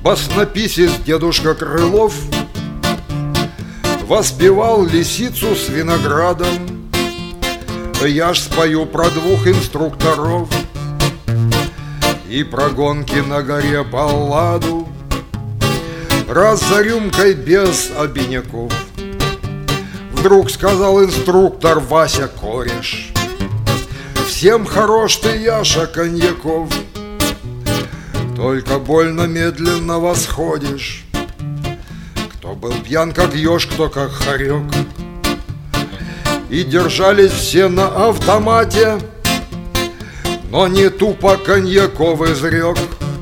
баснописец дедушка Крылов воспевал лисицу с виноградом. Я ж спою про двух инструкторов и про гонки на горе балладу, раз за рюмкой без обиняков. Вдруг сказал инструктор Вася кореш: всем хорош ты, Яша, коньяков, только больно медленно восходишь. Кто был пьян как еж, кто как хорек. И держались все на автомате, но не тупо коньяков изрек.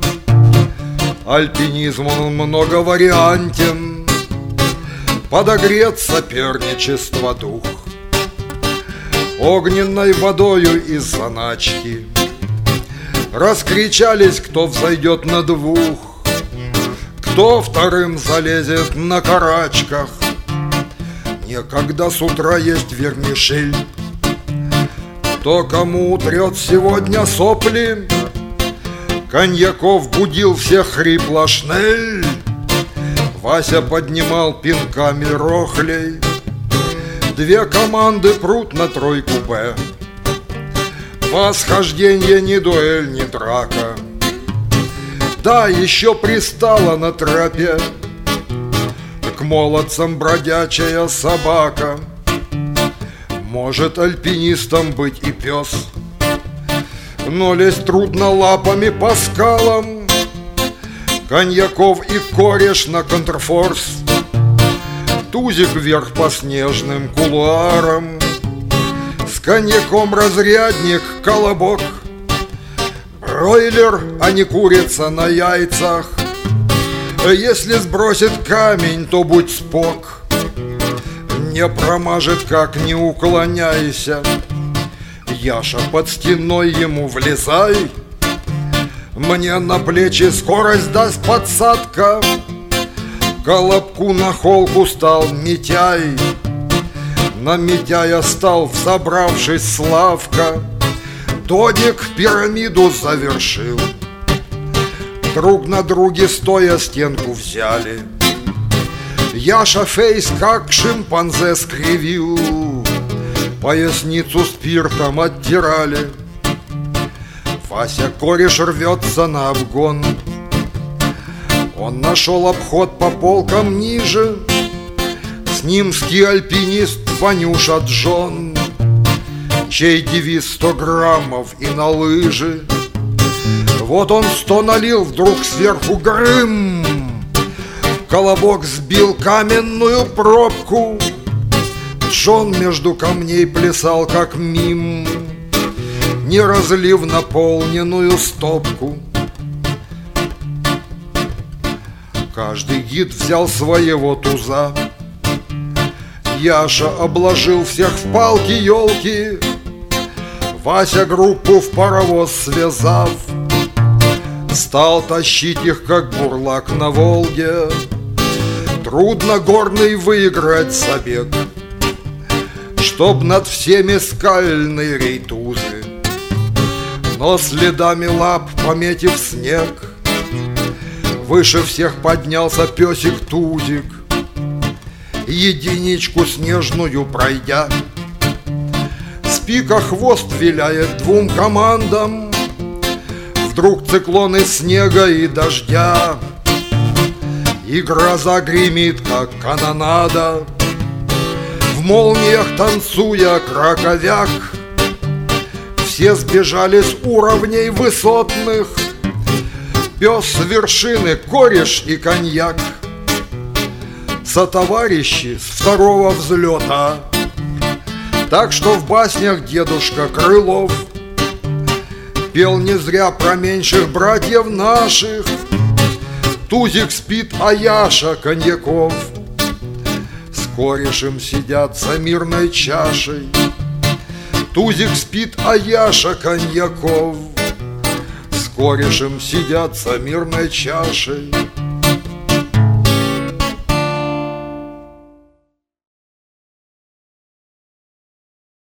Альпинизм он многовариантен, подогрет соперничество дух. Огненной водою из заначки раскричались, кто взойдет на двух, кто вторым залезет на карачках. Некогда с утра есть вермишель. Кто кому утрет сегодня сопли, коньяков будил всех хрипло шнель. Вася поднимал пинками рохлей. Две команды прут на тройку Б. Восхождение не дуэль, не драка. Да, еще пристала на тропе к молодцам бродячая собака. Может альпинистом быть и пес, но лезть трудно лапами по скалам. Коньяков и кореш на контрфорс, тузик вверх по снежным кулуарам. С коньяком разрядник, колобок, бройлер, а не курица на яйцах. Если сбросит камень, то будь спок, не промажет, как не уклоняйся. Яша, под стеной ему влезай, мне на плечи скорость даст подсадка. Колобку на холку стал Митяй, на Митяя стал, взобравшись, Славка. Додик пирамиду завершил, друг на друге стоя стенку взяли. Яша фейс как шимпанзе скривил, поясницу спиртом оттирали. Вася кореш рвется на обгон. Он нашел обход по полкам ниже. С ним ски-альпинист Ванюша Джон, чей девиз 100 граммов и на лыжи. Вот он 100 налил, вдруг сверху грым. Колобок сбил каменную пробку. Джон между камней плясал как мим, не разлив наполненную стопку. Каждый гид взял своего туза. Яша обложил всех в палки-елки, Вася группу в паровоз связав, стал тащить их, как бурлак на Волге. Трудно горный выиграть забег, чтоб над всеми скальные рейтузы. Но следами лап, пометив снег, выше всех поднялся песик Тузик. Единичку снежную пройдя, с пика хвост виляет двум командам. Вдруг циклон из снега и дождя, и гроза гремит, как канонада. В молниях танцуя краковяк, все сбежали с уровней высотных. Пес с вершины, кореш и коньяк, сотоварищи с второго взлета. Так что в баснях дедушка Крылов пел не зря про меньших братьев наших. Тузик спит, а Яша коньяков с корешем сидят за мирной чашей. Тузик спит, а Яша коньяков с корешем сидят за мирной чашей.